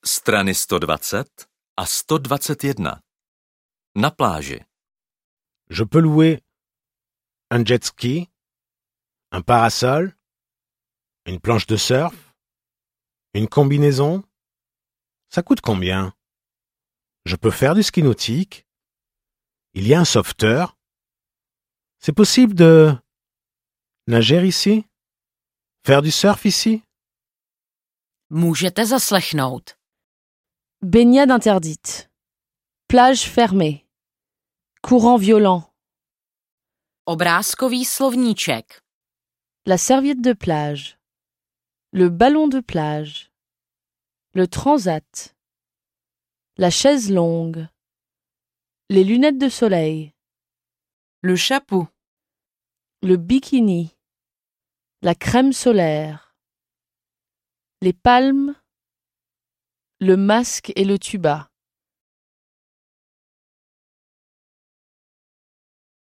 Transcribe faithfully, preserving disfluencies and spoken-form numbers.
Strany sto dvacet a sto dvacet jedna. Na pláži. Je peux louer un jet ski, un parasol, une planche de surf, une combinaison. Ça coûte combien? Je peux faire du ski nautique. Il y a un sauveteur. C'est possible de nager ici? Faire du surf ici? Můžete zaslechnout. Baignade interdite. Plage fermée. Courant violent. Obrázkový slovníček. La serviette de plage. Le ballon de plage. Le transat. La chaise longue. Les lunettes de soleil. Le chapeau. Le bikini. La crème solaire. Les palmes. Le masque et le tuba.